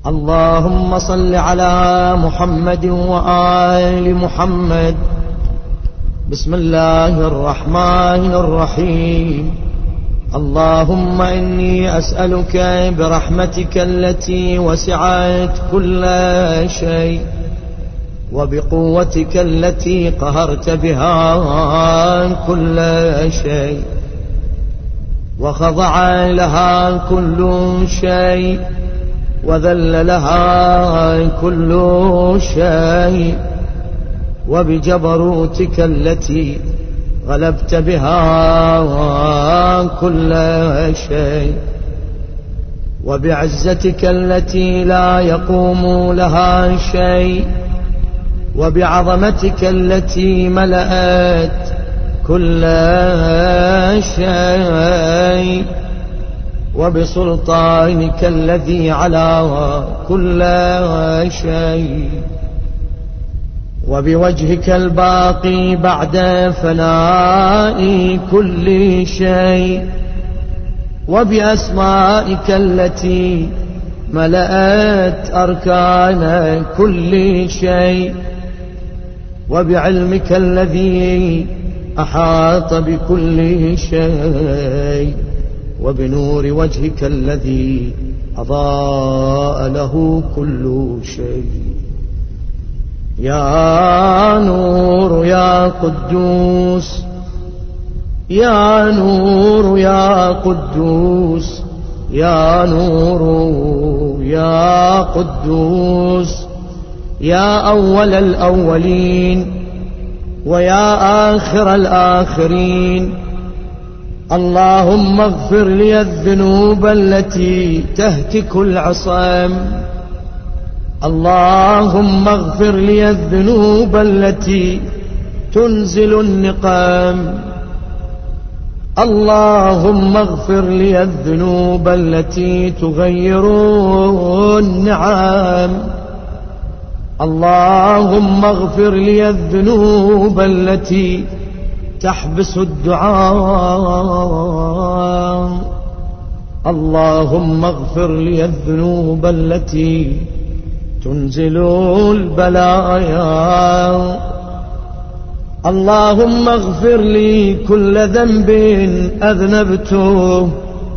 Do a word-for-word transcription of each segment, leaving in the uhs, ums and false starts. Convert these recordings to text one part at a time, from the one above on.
اللهم صل على محمد وآل محمد. بسم الله الرحمن الرحيم. اللهم إني أسألك برحمتك التي وسعت كل شيء وبقوتك التي قهرت بها كل شيء وخضع لها كل شيء وذل لها كل شيء وبجبروتك التي غلبت بها كل شيء وبعزتك التي لا يقوم لها شيء وبعظمتك التي ملأت كل شيء وبسلطانك الذي على كل شيء وبوجهك الباقي بعد فناء كل شيء وبأسمائك التي ملأت أركان كل شيء وبعلمك الذي أحاط بكل شيء وبنور وجهك الذي أضاء له كل شيء. يا نور يا قدوس، يا نور يا قدوس، يا نور يا قدوس، يا أول الأولين ويا آخر الآخرين. اللهم اغفر لي الذنوب التي تهتك العصام، اللهم اغفر لي الذنوب التي تنزل النقام، اللهم اغفر لي الذنوب التي تغير النعام، اللهم اغفر لي الذنوب التي تحبس الدعاء، اللهم اغفر لي الذنوب التي تنزل البلايا، اللهم اغفر لي كل ذنب أذنبته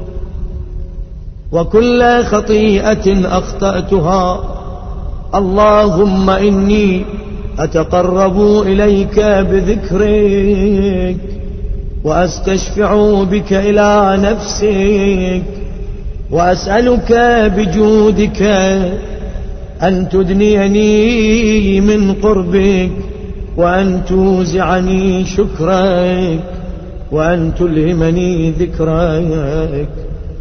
وكل خطيئة أخطأتها. اللهم إني أتقرب إليك بذكرك وأستشفع بك إلى نفسك وأسألك بجودك أن تدنيني من قربك وأن توزعني شكرك وأن تلهمني ذكرك.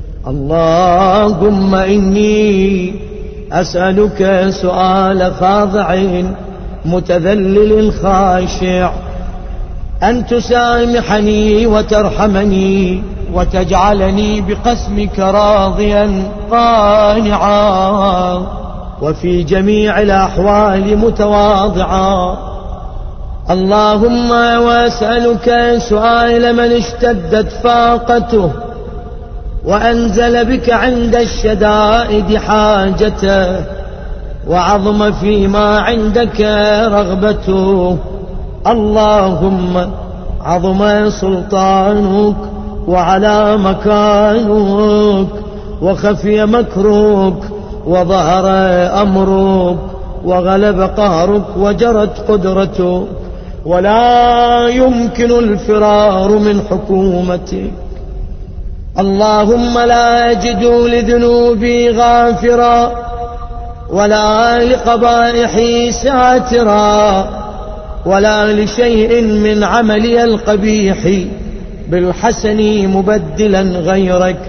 اللهم إني أسألك سؤال خاضع متذلل خاشع أن تسامحني وترحمني وتجعلني بقسمك راضيا قانعا وفي جميع الأحوال متواضعا. اللهم وأسألك سؤال من اشتدت فاقته وأنزل بك عند الشدائد حاجته وعظم فيما عندك رغبته. اللهم عظم سلطانك وعلى مكانك وخفي مكرك وظهر أمرك وغلب قهرك وجرت قدرتك ولا يمكن الفرار من حكومتك. اللهم لا أجد لذنوبي غافرا ولا لقبائحي ساترا ولا لشيء من عملي القبيح بالحسن مبدلا غيرك.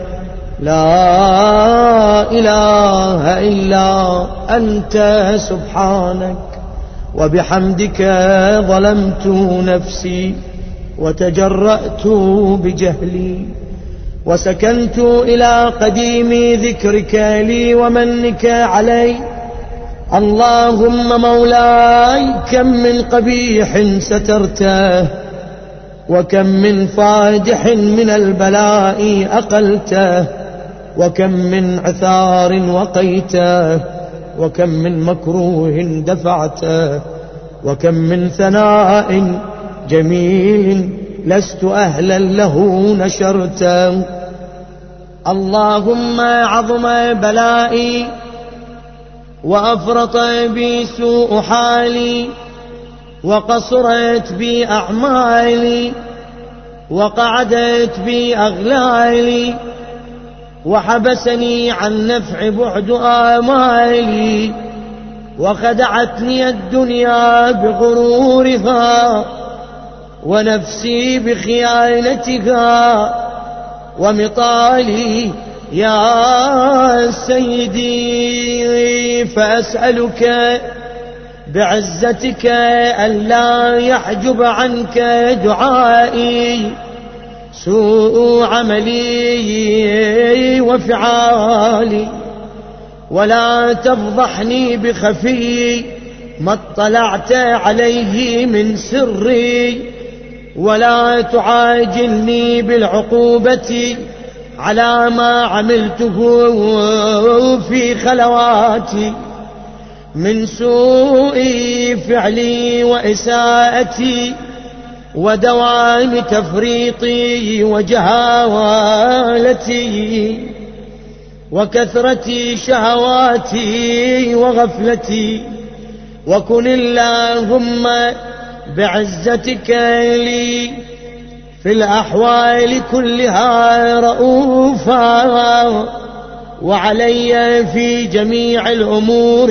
لا إله إلا أنت سبحانك وبحمدك ظلمت نفسي وتجرأت بجهلي وسكنت إلى قديم ذكرك لي ومنك علي. اللهم مولاي كم من قبيح سترته وكم من فادح من البلاء أقلته وكم من عثار وقيته وكم من مكروه دفعته، وكم من ثناء جميل لست أهلا له نشرته. اللهم عظم بلائي وأفرط بي سوء حالي، وقصرت بي أعمالي، وقعدت بي أغلالي، وحبسني عن نفع بعد آمالي، وخدعتني الدنيا بغرورها، ونفسي بخيانتها، ومطالي يا سيدي. فأسألك بعزتك ألا يحجب عنك دعائي سوء عملي وفعالي، ولا تفضحني بخفي ما اطلعت عليه من سري، ولا تعاجلني بالعقوبة على ما عملته في خلواتي من سوء فعلي وإساءتي، ودوام تفريطي وجهالتي، وكثرة شهواتي وغفلتي. وكن اللهم بعزتك لي في الأحوال كلها رؤوفا، وعلي في جميع الأمور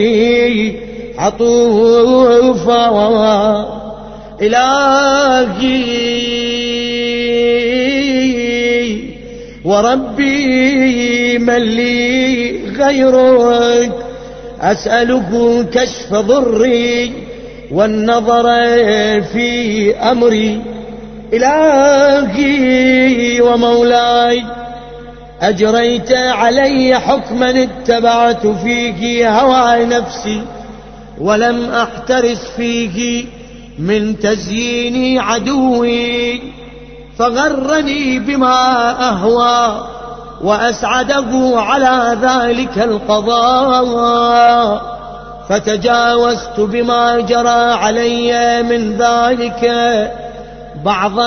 عطوفا. إلهي وربي من لي غيرك، أسأله كشف ضري والنظر في أمري. إلهي ومولاي أجريت علي حكما اتبعت فيه هوى نفسي، ولم أحترس فيه من تزيين عدوي، فغرني بما أهوى وأسعده على ذلك القضاء، فتجاوزت بما جرى علي من ذلك بعض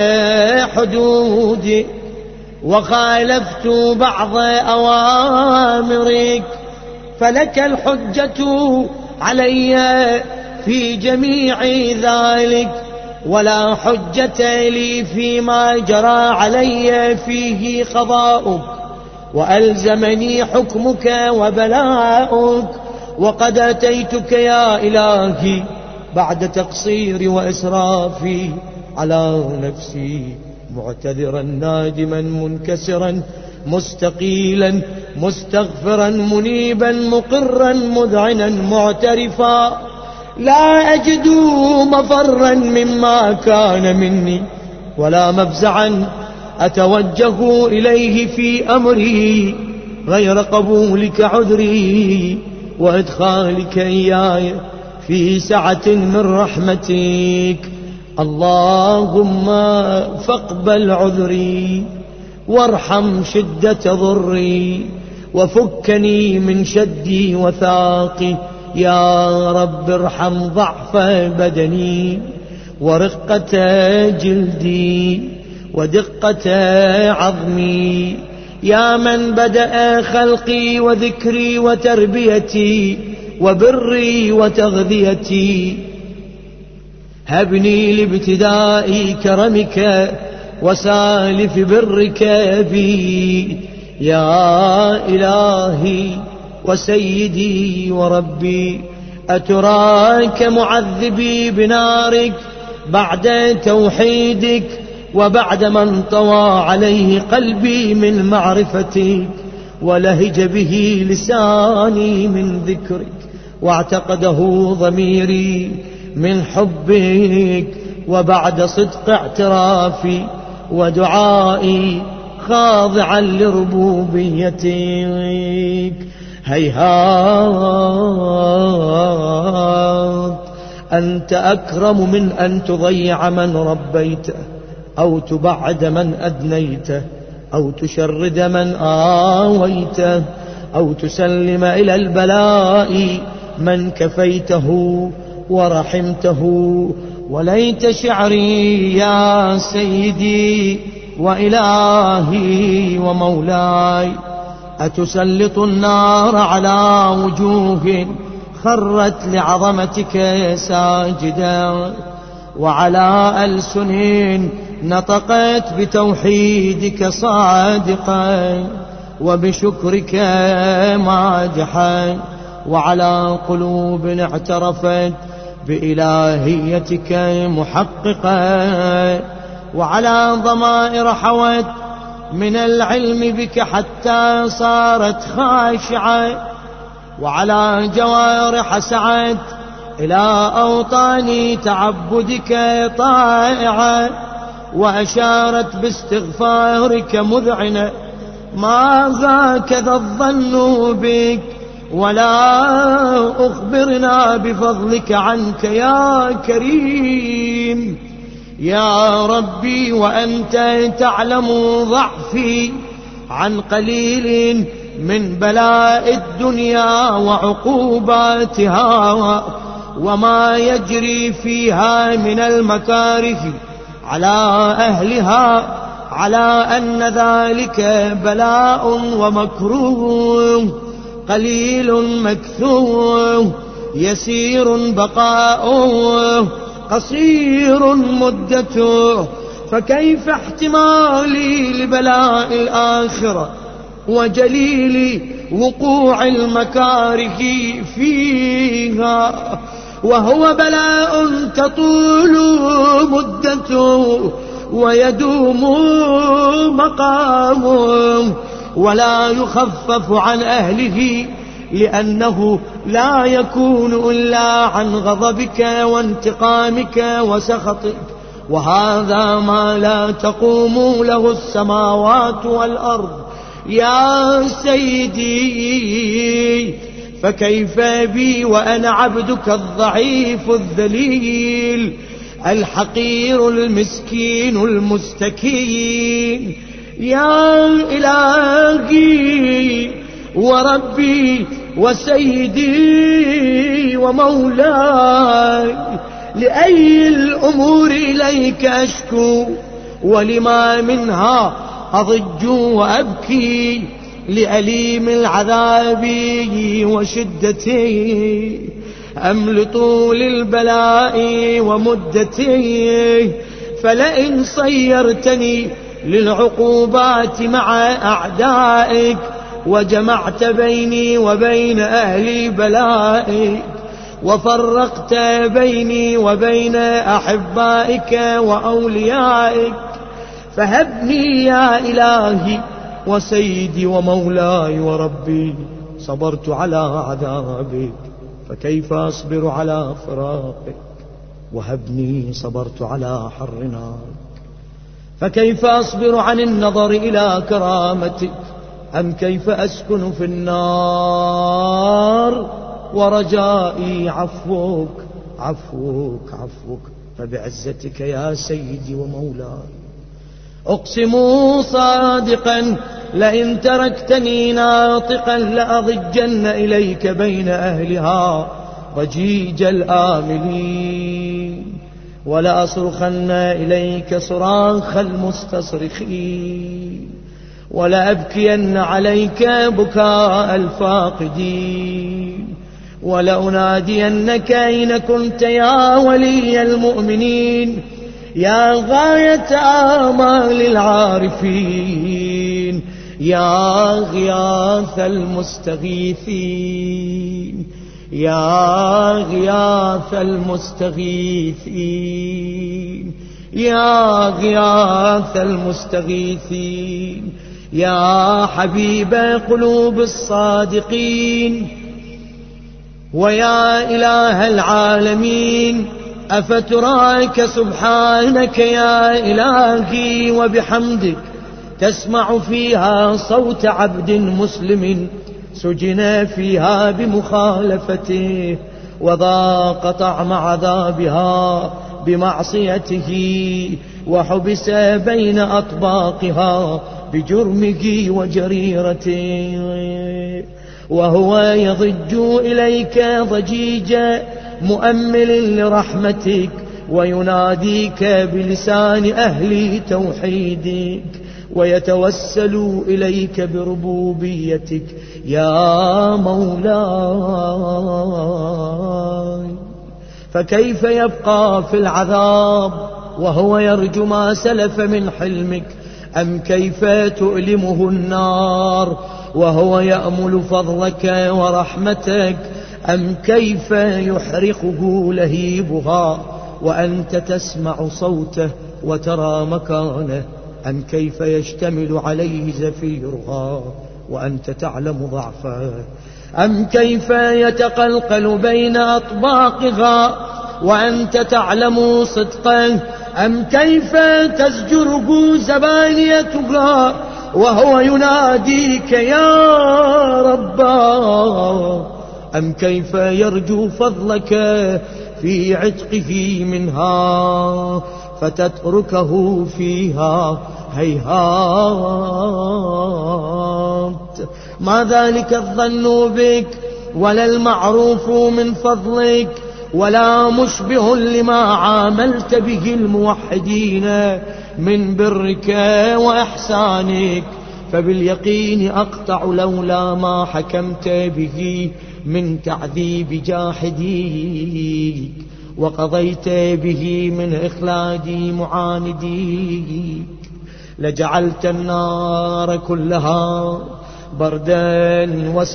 حدودي، وخالفت بعض أوامرك، فلك الحجة علي في جميع ذلك، ولا حجة لي فيما جرى علي فيه قضاؤك، وألزمني حكمك وبلاؤك. وقد أتيتك يا إلهي بعد تقصير وإسرافي على نفسي معتذرا نادما منكسرا مستقيلا مستغفرا منيبا مقرا مذعنا معترفا، لا أجد مفرا مما كان مني ولا مفزعا أتوجه إليه في أمري غير قبولك عذري وإدخالك إياي في سعة من رحمتك. اللهم فاقبل عذري وارحم شدة ضري وفكني من شدي وثاقي. يا رب ارحم ضعف بدني ورقة جلدي ودقة عظمي، يا من بدأ خلقي وذكري وتربيتي وبري وتغذيتي. هبني لابتداء كرمك وسالف برك بي يا إلهي وسيدي وربي. أتراك معذبي بنارك بعد توحيدك وبعد من طوى عليه قلبي من معرفتك ولهج به لساني من ذكرك واعتقده ضميري من حبك، وبعد صدق اعترافي ودعائي خاضعا لربوبيتك. هيهات أنت أكرم من أن تضيع من ربيته أو تبعد من أدنيته أو تشرد من آويته أو تسلم إلى البلاء من كفيته ورحمته. وليت شعري يا سيدي وإلهي ومولاي أتسلط النار على وجوه خرت لعظمتك ساجدا، وعلى ألسن نطقت بتوحيدك صادقا وبشكرك ماجحا، وعلى قلوب اعترفت بإلهيتك محققا، وعلى ضمائر حوت من العلم بك حتى صارت خاشعة، وعلى جوارح سعت إلى أوطان تعبدك طائعة، وأشارت باستغفارك مذعنة ما هكذا الظن بك، ولا أخبرنا بفضلك عنك يا كريم يا ربي، وأنت تعلم ضعفي عن قليل من بلاء الدنيا وعقوباتها وما يجري فيها من المكاره على أهلها، على أن ذلك بلاء ومكروه قليل مكثور يسير بقاؤه قصير مدته، فكيف احتمالي لبلاء الآخرة وجليل وقوع المكاره فيها، وهو بلاء تطول مدته ويدوم مقامه ولا يخفف عن أهله، لأنه لا يكون إلا عن غضبك وانتقامك وسخطك، وهذا ما لا تقوم له السماوات والأرض يا سيدي. فكيف بي وأنا عبدك الضعيف الذليل الحقير المسكين المستكين يا إلهي وربي وسيدي ومولاي، لأي الأمور إليك أشكو ولما منها أضج وأبكي، لأليم العذاب وشدته أم لطول البلاء ومدته، فلئن صيرتني للعقوبات مع أعدائك وجمعت بيني وبين أهل بلائك وفرقت بيني وبين أحبائك وأوليائك، فهبني يا إلهي وسيدي ومولاي وربي، صبرت على عذابك فكيف أصبر على فراقك، وهبني صبرت على حر نارك فكيف أصبر عن النظر إلى كرامتك، أم كيف أسكن في النار ورجائي عفوك عفوك عفوك، فبعزتك يا سيدي ومولاي أقسم صادقا لئن تركتني ناطقا لأضجن إليك بين أهلها ضجيج الآملين، ولأصرخن إليك صراخ المستصرخين، ولأبكين عليك بكاء الفاقدين، ولأنادينك أين كنت يا ولي المؤمنين، يا غاية آمال العارفين، يا غياث المستغيثين، يا غياث المستغيثين، يا غياث المستغيثين، يا حبيب قلوب الصادقين، ويا إله العالمين، أفتراك سبحانك يا إلهي وبحمدك تسمع فيها صوت عبد مسلم سجن فيها بمخالفته وذاق طعم عذابها بمعصيته وحبس بين أطباقها بجرمه وجريرته، وهو يضج إليك ضجيجا مؤمل لرحمتك ويناديك بلسان أهل توحيدك ويتوسل إليك بربوبيتك يا مولاي. فكيف يبقى في العذاب وهو يرجو ما سلف من حلمك؟ أم كيف تؤلمه النار وهو يأمل فضلك ورحمتك؟ أم كيف يحرقه لهيبها وأنت تسمع صوته وترى مكانه؟ أم كيف يشتمل عليه زفيرها وأنت تعلم ضعفه؟ أم كيف يتقلقل بين أطباقها وأنت تعلم صدقه؟ أم كيف تزجره زبانيتها وهو يناديك يا ربا؟ أم كيف يرجو فضلك في عتقه منها فتتركه فيها هيهات؟ ما ذلك الظن بك ولا المعروف من فضلك ولا مشبه لما عاملت به الموحدين من برك وإحسانك. فباليقين أقطع لولا ما حكمت به من تعذيب جاحديك وقضيت به من إخلاد معانديك لجعلت النار كلها بردا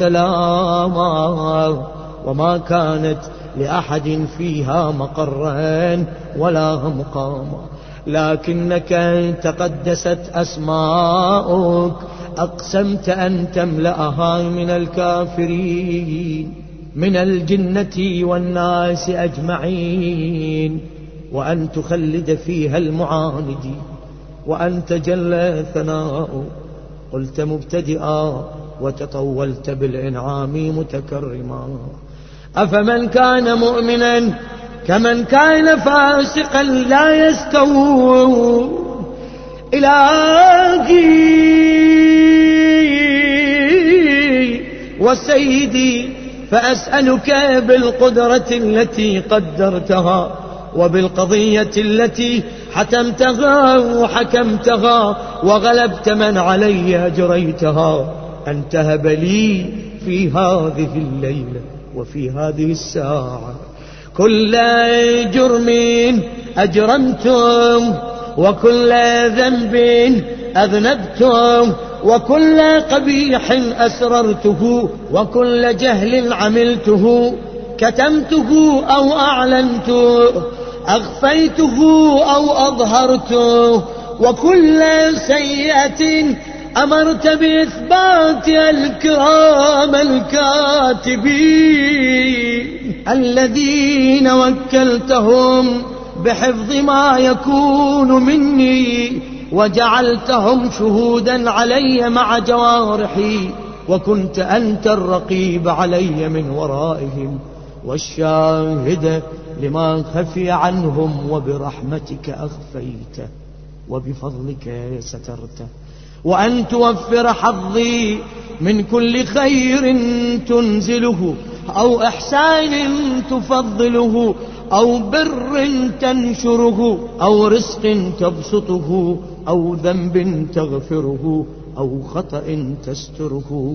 وسلاما وما كانت لأحد فيها مقرا ولا مقاما. لكنك تقدست أسماؤك أقسمت أن تملأها من الكافرين من الجنة والناس أجمعين وأن تخلد فيها المعاندين وأنت جل ثناؤك قلت مبتدئا وتطولت بالإنعام متكرما. أفمن كان مؤمنا كمن كان فاسقا لا يستوون. إلهي وسيدي فأسألك بالقدرة التي قدرتها وبالقضية التي حتمتها وحكمتها وغلبت من علي أجريتها أن تهب لي في هذه الليلة وفي هذه الساعة كل جرم أجرمتم وكل ذنب أذنبتم وكل قبيح أسررته وكل جهل عملته كتمته أو أعلنته أخفيته أو أظهرته وكل سيئة أمرت بإثبات الكرام الكاتبين الذين وكلتهم بحفظ ما يكون مني وجعلتهم شهودا علي مع جوارحي وكنت أنت الرقيب علي من ورائهم والشاهد لما خفي عنهم وبرحمتك أخفيته وبفضلك سترته وأن توفر حظي من كل خير تنزله أو إحسان تفضله أو بر تنشره أو رزق تبسطه أو ذنب تغفره أو خطأ تستره.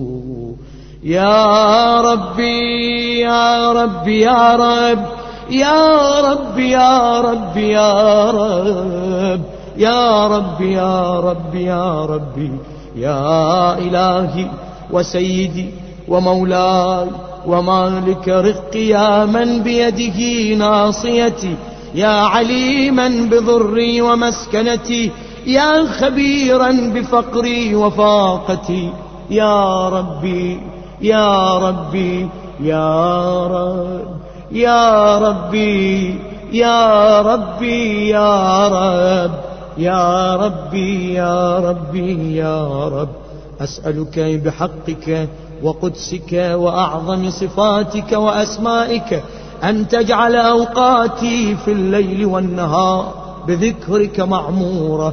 يا ربي يا ربي يا رب يا ربي يا ربي يا رب يا ربي يا ربي يا ربي يا إلهي وسيدي ومولاي ومالك رقي يا من بيده ناصيتي يا عليما بضري ومسكنتي يا خبيرا بفقري وفاقتي يا ربي يا ربي يا رب يا ربي يا ربي يا رب يا ربي يا ربي يا رب أسألك بحقك وقدسك وأعظم صفاتك وأسمائك أن تجعل أوقاتي في الليل والنهار بذكرك معمورة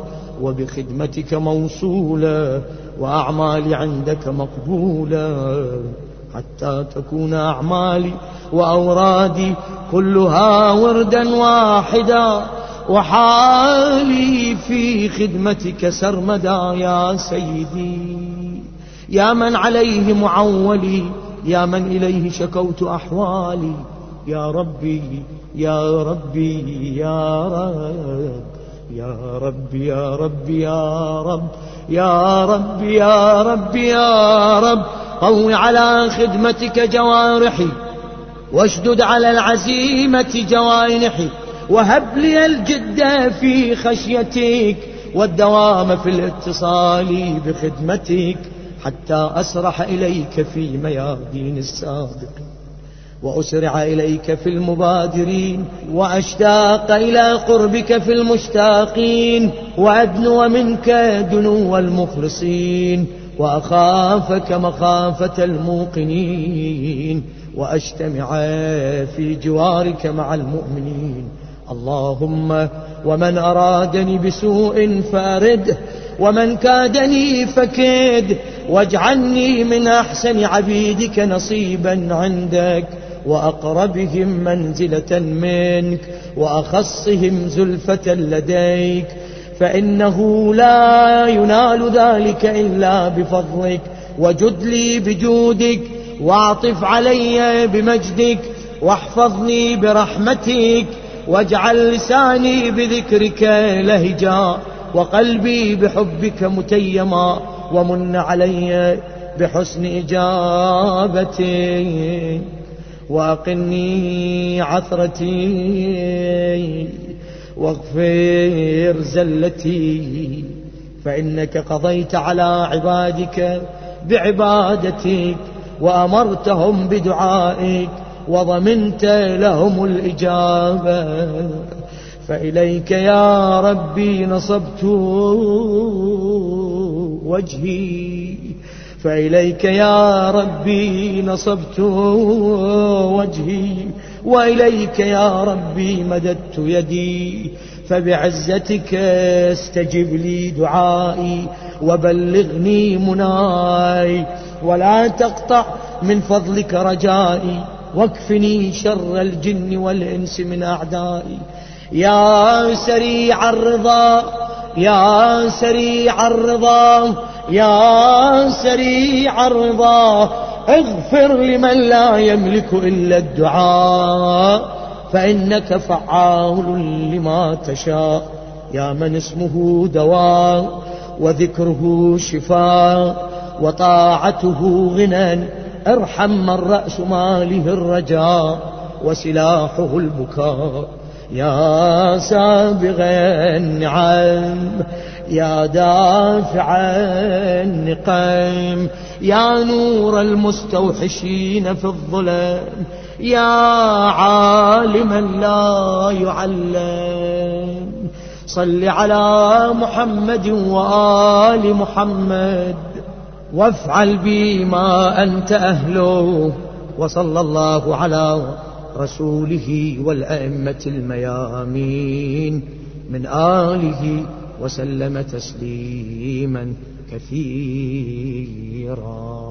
وبخدمتك موصولة وأعمالي عندك مقبولة. حتى تكون أعمالي وأورادي كلها وردا واحدا، وحالي في خدمتك سرمدا يا سيدي، يا من عليه معولي، يا من إليه شكوت أحوالي. يا ربي يا ربي يا رب، يا ربي يا ربي يا رب، يا ربي يا ربي يا رب، قو على خدمتك جوارحي، واشدد على العزيمة جوانحي، وهب لي الجد في خشيتك والدوام في الاتصال بخدمتك، حتى أسرح إليك في ميادين السابق، وأسرع إليك في المبادرين، وأشتاق إلى قربك في المشتاقين، وأدنو منك دنو المخلصين، وأخافك مخافة الموقنين، وأجتمع في جوارك مع المؤمنين. اللهم ومن أرادني بسوء فأرده، ومن كادني فكيد، واجعلني من أحسن عبيدك نصيبا عندك، وأقربهم منزلة منك، وأخصهم زلفة لديك، فإنه لا ينال ذلك إلا بفضلك. وجد لي بجودك، واعطف علي بمجدك، واحفظني برحمتك، واجعل لساني بذكرك لهجا، وقلبي بحبك متيما، ومن علي بحسن إجابتي، وأقني عثرتي، واغفر زلتي، فإنك قضيت على عبادك بعبادتك، وأمرتهم بدعائك، وضمنت لهم الإجابة. فإليك يا ربي نصبت وجهي، فإليك يا ربي نصبت وجهي، وإليك يا ربي مددت يدي، فبعزتك استجب لي دعائي، وبلغني مناي، ولا تقطع من فضلك رجائي، واكفني شر الجن والإنس من أعدائي. يا سريع الرضا، يا سريع الرضا، يا سريع الرضا، اغفر لمن لا يملك إلا الدعاء، فإنك فعال لما تشاء. يا من اسمه دواء، وذكره شفاء، وطاعته غنى، ارحم من رأس ماله الرجاء، وسلاحه البكاء. يا سابغ النعم، يا دافع النقم، يا نور المستوحشين في الظلم، يا عالما لا يعلم، صل على محمد وآل محمد، وافعل بي ما أنت أهله. وصلى الله على رسوله والأئمة الميامين من آله وسلم تسليما كثيرا.